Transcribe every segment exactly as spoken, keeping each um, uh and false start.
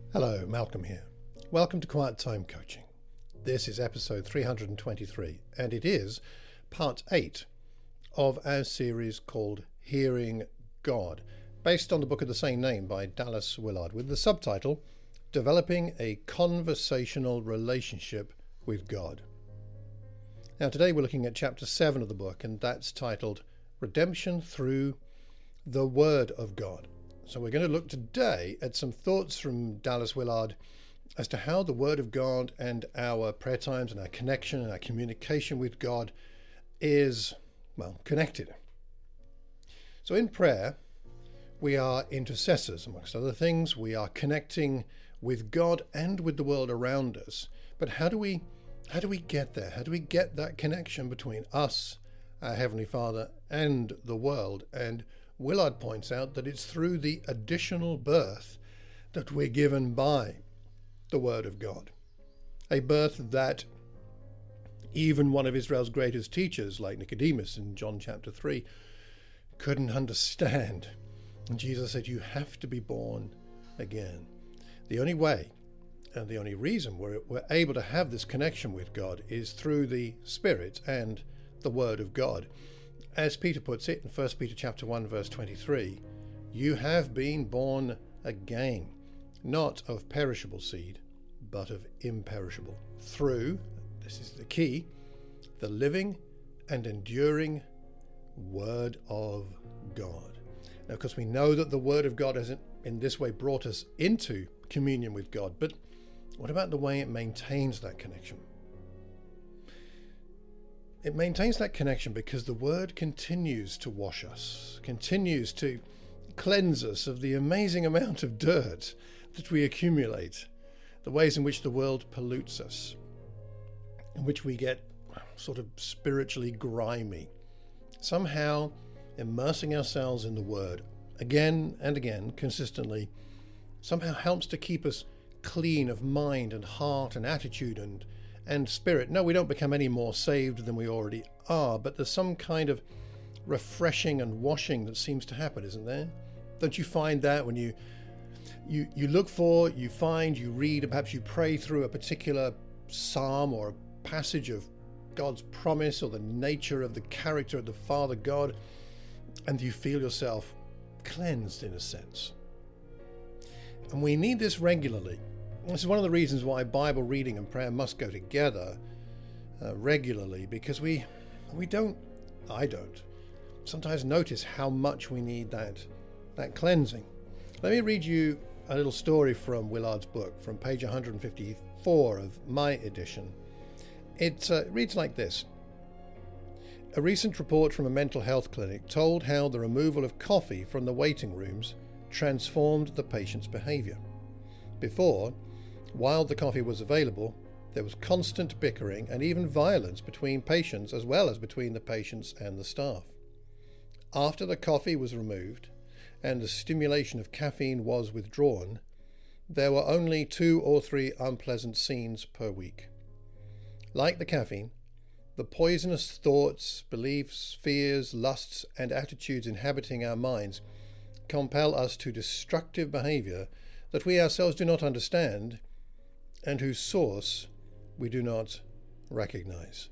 Hello, Malcolm here. Welcome to Quiet Time Coaching. This is episode three hundred twenty-three, and it is part eight of our series called Hearing God, based on the book of the same name by Dallas Willard, with the subtitle Developing a Conversational Relationship with God. Now, today we're looking at chapter seven of the book, and that's titled Redemption Through the Word of God. So we're going to look today at some thoughts from Dallas Willard as to how the Word of God and our prayer times and our connection and our communication with God is, well, connected. So in prayer, we are intercessors, amongst other things. We are connecting with God and with the world around us. But how do we, how do we get there? How do we get that connection between us, our Heavenly Father, and the world? And Willard points out that it's through the additional birth that we're given by the Word of God. A birth that even one of Israel's greatest teachers, like Nicodemus in John chapter three, couldn't understand. And Jesus said, you have to be born again. The only way and the only reason we're, we're able to have this connection with God is through the Spirit and the Word of God. As Peter puts it in First Peter chapter one, verse twenty-three, you have been born again, not of perishable seed, but of imperishable, through, this is the key, the living and enduring Word of God. Now, of course, we know that the Word of God has in this way brought us into communion with God, but what about the way it maintains that connection? It maintains that connection because the Word continues to wash us, continues to cleanse us of the amazing amount of dirt that we accumulate, the ways in which the world pollutes us, in which we get sort of spiritually grimy. Somehow immersing ourselves in the Word again and again, consistently, somehow helps to keep us clean of mind and heart and attitude and and spirit. No, we don't become any more saved than we already are, but there's some kind of refreshing and washing that seems to happen, isn't there? Don't you find that when you you you look for, you find, you read, perhaps you pray through a particular psalm or a passage of God's promise or the nature of the character of the Father God, and you feel yourself cleansed in a sense. And we need this regularly. This is one of the reasons why Bible reading and prayer must go together uh, regularly, because we we don't, I don't, sometimes notice how much we need that that cleansing. Let me read you a little story from Willard's book, from page one hundred fifty-four of my edition. It uh, reads like this. A recent report from a mental health clinic told how the removal of coffee from the waiting rooms transformed the patient's behavior. Before, while the coffee was available, there was constant bickering and even violence between patients as well as between the patients and the staff. After the coffee was removed and the stimulation of caffeine was withdrawn, there were only two or three unpleasant scenes per week. Like the caffeine, the poisonous thoughts, beliefs, fears, lusts, and attitudes inhabiting our minds compel us to destructive behavior that we ourselves do not understand and whose source we do not recognize.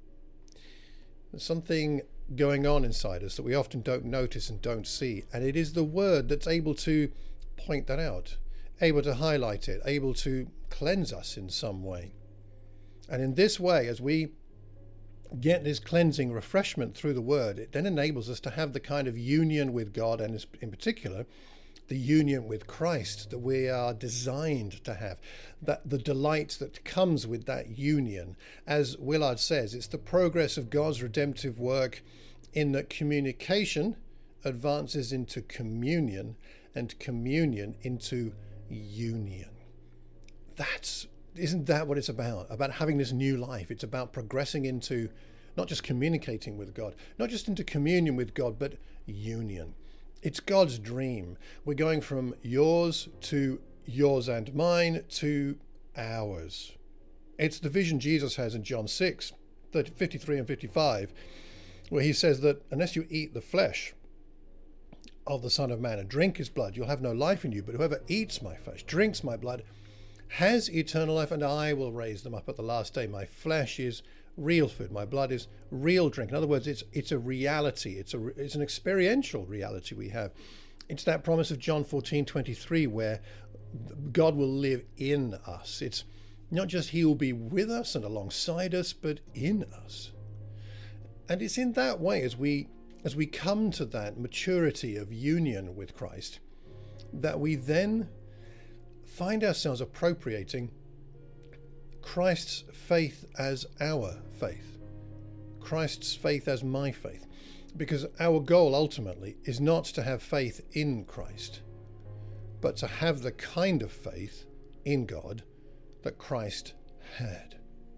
There's something going on inside us that we often don't notice and don't see, and it is the Word that's able to point that out, able to highlight it, able to cleanse us in some way. And in this way, as we get this cleansing refreshment through the Word, it then enables us to have the kind of union with God, and in particular, the union with Christ that we are designed to have, that the delight that comes with that union. As Willard says, it's the progress of God's redemptive work in that communication advances into communion and communion into union. That's, isn't that what it's about? About having this new life. It's about progressing into not just communicating with God, not just into communion with God, but union. It's God's dream. We're going from yours to yours and mine to ours. It's the vision Jesus has in John six, fifty-three and fifty-five, where he says that unless you eat the flesh of the Son of Man and drink his blood, you'll have no life in you. But whoever eats my flesh, drinks my blood, has eternal life, and I will raise them up at the last day. My flesh is real food. My blood is real drink. In other words, it's it's a reality. It's a it's an experiential reality we have. It's that promise of John fourteen twenty-three where God will live in us. It's not just he will be with us and alongside us, but in us. And it's in that way, as we as we come to that maturity of union with Christ, that we then find ourselves appropriating Christ's faith as our faith, Christ's faith as my faith. Because our goal ultimately is not to have faith in Christ, but to have the kind of faith in God that Christ had.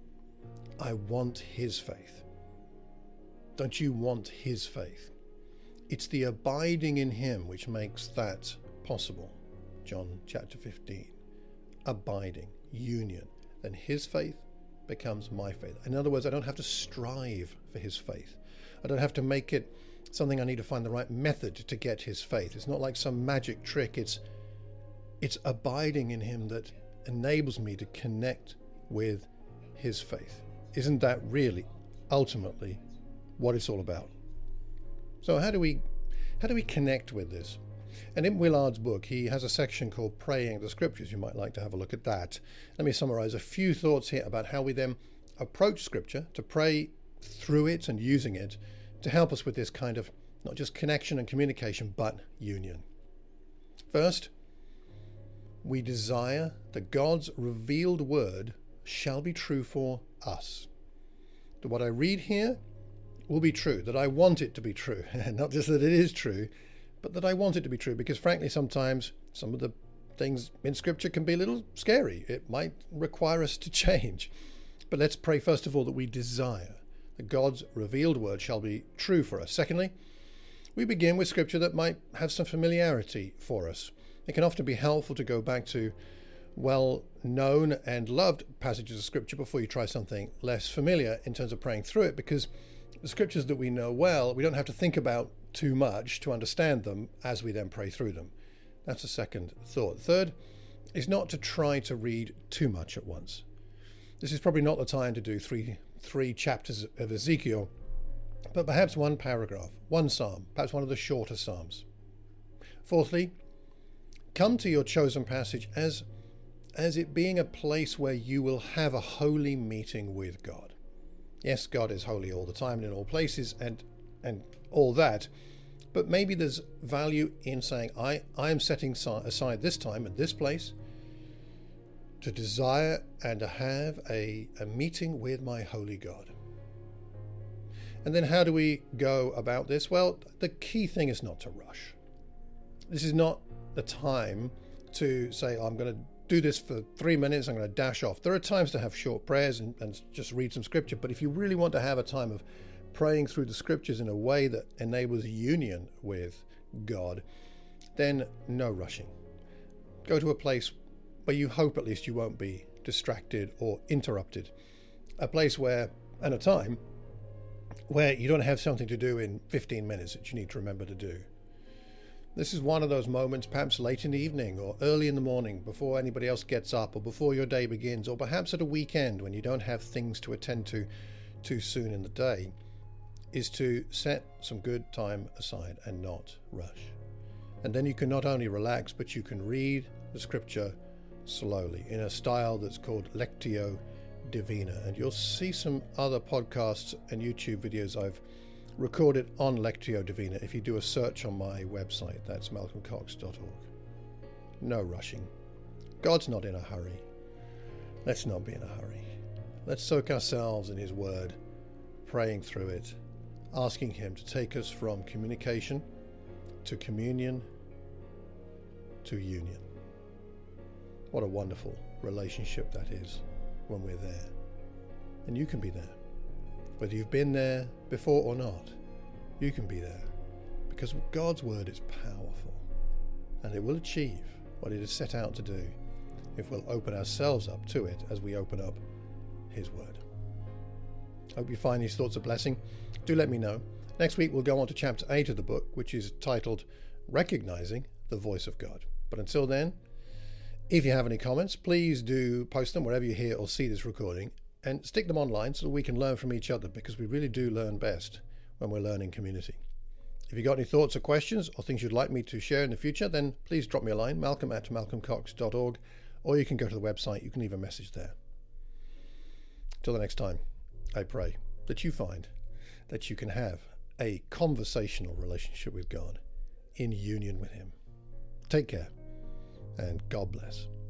I want his faith. Don't you want his faith? It's the abiding in him which makes that possible. John chapter fifteen. Abiding, union. Then his faith becomes my faith. In other words, I don't have to strive for his faith. I don't have to make it something I need to find the right method to get his faith. It's not like some magic trick. It's it's abiding in him that enables me to connect with his faith. Isn't that really ultimately what it's all about? So how do we how do we connect with this? And in Willard's book, he has a section called Praying the Scriptures. You might like to have a look at that. Let me summarize a few thoughts here about how we then approach Scripture, to pray through it and using it to help us with this kind of not just connection and communication, but union. First, we desire that God's revealed word shall be true for us. That what I read here will be true, that I want it to be true. Not just that it is true, but that I want it to be true, because frankly, sometimes some of the things in Scripture can be a little scary. It might require us to change. But let's pray first of all that we desire that God's revealed word shall be true for us. Secondly, we begin with Scripture that might have some familiarity for us. It can often be helpful to go back to well-known and loved passages of Scripture before you try something less familiar in terms of praying through it, because the Scriptures that we know well, we don't have to think about too much to understand them as we then pray through them. That's a second thought. Third is not to try to read too much at once. This is probably not the time to do three three chapters of Ezekiel, but perhaps one paragraph, one psalm, perhaps one of the shorter psalms. Fourthly, come to your chosen passage as as it being a place where you will have a holy meeting with God. Yes, God is holy all the time and in all places and and all that, but maybe there's value in saying, I, I am setting aside this time and this place to desire and to have a, a meeting with my holy God. And then how do we go about this? Well, the key thing is not to rush. This is not the time to say, oh, I'm going to do this for three minutes, I'm going to dash off. There are times to have short prayers and, and just read some Scripture, but if you really want to have a time of praying through the Scriptures in a way that enables union with God, then no rushing. Go to a place where you hope at least you won't be distracted or interrupted. A place where, and a time, where you don't have something to do in fifteen minutes that you need to remember to do. This is one of those moments, perhaps late in the evening or early in the morning before anybody else gets up, or before your day begins, or perhaps at a weekend when you don't have things to attend to too soon in the day, is to set some good time aside and not rush. And then you can not only relax, but you can read the Scripture slowly in a style that's called Lectio Divina. And you'll see some other podcasts and YouTube videos I've recorded on Lectio Divina if you do a search on my website. That's malcolm cox dot org. No rushing. God's not in a hurry. Let's not be in a hurry. Let's soak ourselves in his word, praying through it, asking him to take us from communication to communion to union. What a wonderful relationship that is when we're there. And you can be there. Whether you've been there before or not, you can be there, because God's word is powerful and it will achieve what it is set out to do if we'll open ourselves up to it as we open up his word. I hope you find these thoughts a blessing. Do let me know. Next week we'll go on to chapter eight of the book, which is titled recognizing the voice of God. But until then, if you have any comments, please do post them wherever you hear or see this recording, and stick them online so that we can learn from each other, because we really do learn best when we're learning community. If you've got any thoughts or questions or things you'd like me to share in the future, then please drop me a line, malcolm at malcolm cox dot org, or you can go to the website. You can leave a message there. Till the next time, I pray that you find that you can have a conversational relationship with God in union with Him. Take care, and God bless.